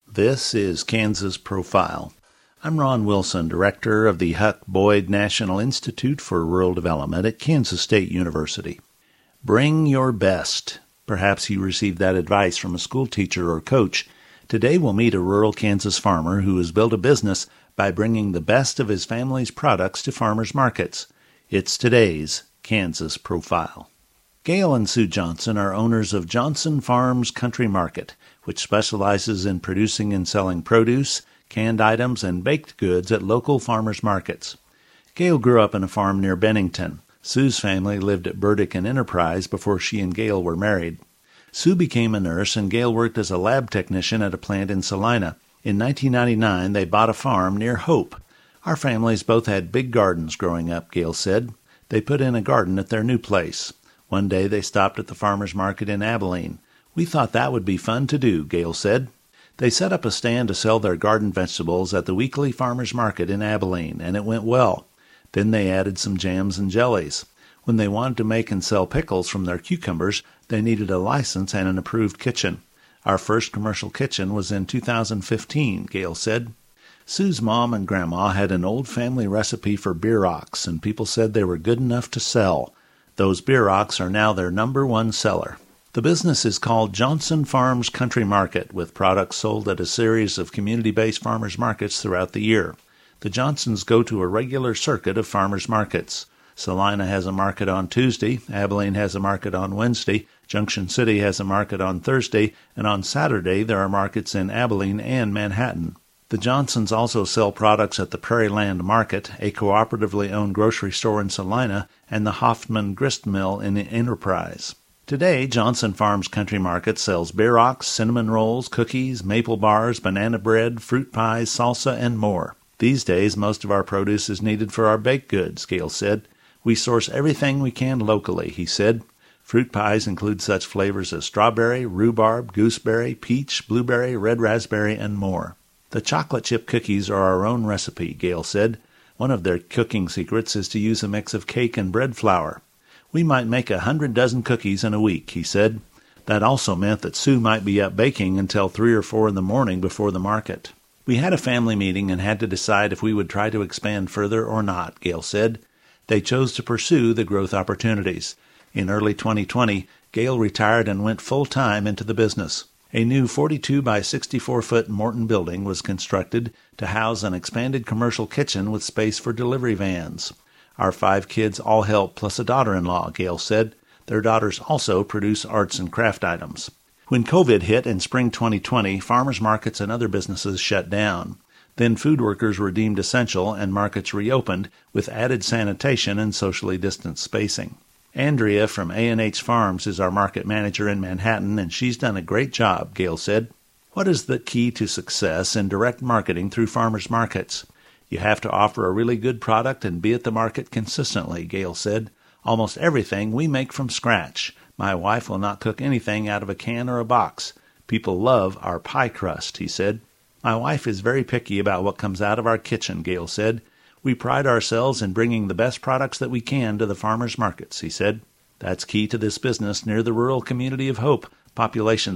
This is Kansas Profile. I'm Ron Wilson, director of the Huck Boyd National Institute for Rural Development at Kansas State University. Bring your best. Perhaps you received that advice from a school teacher or coach. Today we'll meet a rural Kansas farmer who has built a business by bringing the best of his family's products to farmers markets. It's today's Kansas Profile. Gail and Sue Johnson are owners of Johnson Farms Country Market, which specializes in producing and selling produce, canned items, and baked goods at local farmers markets. Gail grew up in a farm near Bennington. Sue's family lived at Burdick and Enterprise before she and Gail were married. Sue became a nurse and Gail worked as a lab technician at a plant in Salina. In 1999, they bought a farm near Hope. Our families both had big gardens growing up, Gail said. They put in a garden at their new place. One day they stopped at the farmers market in Abilene. We thought that would be fun to do, Gail said. They set up a stand to sell their garden vegetables at the weekly farmers market in Abilene, and it went well. Then they added some jams and jellies. When they wanted to make and sell pickles from their cucumbers, they needed a license and an approved kitchen. Our first commercial kitchen was in 2015, Gail said. Sue's mom and grandma had an old family recipe for beer rocks, and people said they were good enough to sell. Those beer rocks are now their #1 seller. The business is called Johnson Farms Country Market, with products sold at a series of community-based farmers markets throughout the year. The Johnsons go to a regular circuit of farmers markets. Salina has a market on Tuesday, Abilene has a market on Wednesday, Junction City has a market on Thursday, and on Saturday there are markets in Abilene and Manhattan. The Johnsons also sell products at the Prairie Land Market, a cooperatively owned grocery store in Salina, and the Hoffman Grist Mill in Enterprise. Today, Johnson Farms Country Market sells beer rocks, cinnamon rolls, cookies, maple bars, banana bread, fruit pies, salsa, and more. These days, most of our produce is needed for our baked goods, Gail said. We source everything we can locally, he said. Fruit pies include such flavors as strawberry, rhubarb, gooseberry, peach, blueberry, red raspberry, and more. The chocolate chip cookies are our own recipe, Gail said. One of their cooking secrets is to use a mix of cake and bread flour. We might make 100 dozen cookies in a week, he said. That also meant that Sue might be up baking until 3 or 4 in the morning before the market. We had a family meeting and had to decide if we would try to expand further or not, Gail said. They chose to pursue the growth opportunities. In early 2020, Gail retired and went full-time into the business. A new 42 by 64-foot Morton building was constructed to house an expanded commercial kitchen with space for delivery vans. Our 5 kids all help, plus a daughter-in-law, Gail said. Their daughters also produce arts and craft items. When COVID hit in spring 2020, farmers markets and other businesses shut down. Then food workers were deemed essential and markets reopened with added sanitation and socially distanced spacing. Andrea from A&H Farms is our market manager in Manhattan, and she's done a great job, Gail said. What is the key to success in direct marketing through farmers markets? You have to offer a really good product and be at the market consistently, Gail said. Almost everything we make from scratch. My wife will not cook anything out of a can or a box. People love our pie crust, he said. My wife is very picky about what comes out of our kitchen, Gail said. We pride ourselves in bringing the best products that we can to the farmers markets, he said. That's key to this business near the rural community of Hope, population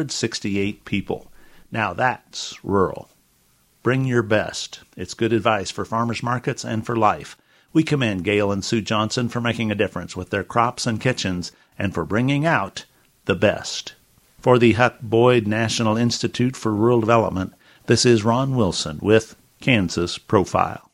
368 people. Now that's rural. Bring your best. It's good advice for farmers markets and for life. We commend Gail and Sue Johnson for making a difference with their crops and kitchens and for bringing out the best. For the Huck Boyd National Institute for Rural Development, this is Ron Wilson with Kansas Profile.